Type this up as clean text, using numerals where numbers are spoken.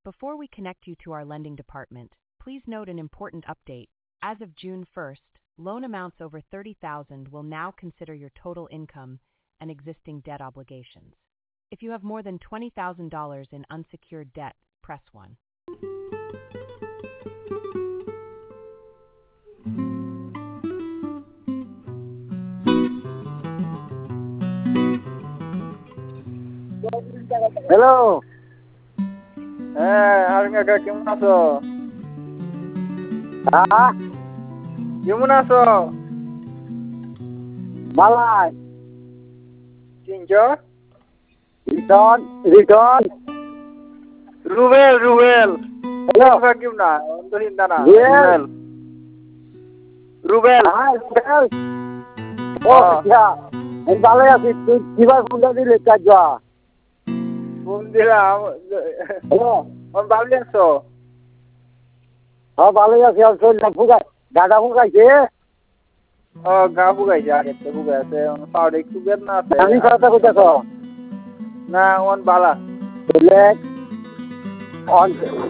Before we connect you to our lending department, please note an important update. As of June 1st, loan amounts over $30,000 will now consider your total income and existing debt obligations. If you have more than $20,000 in unsecured debt, press 1. Hello, হ্যাঁ আরিন কাকা কেমন আছো? হ্যাঁ কেমন আছো? বালাই চিনছো? Riton Riton Rubel Rubel hello কাকা কেমন না? অন্তহিন্দা না রুবেল। রুবেল হ্যাঁ রুবেল। ও আচ্ছা আমি ভালোই আছি, তুই কিবার ফোনটা দিলি কাজ? ফোন দিলাম হ্যালো ভালো আছো? হ্যাঁ ভালোই আছি। আর শরীরটা ফুগাই, গাটা ফুগাইছে। গা বুগাইছে, আগের থেকে বুগাই আছে, পাউডার একটু বেদনা আছে। আমি কথা কইতেছ না বালা বলে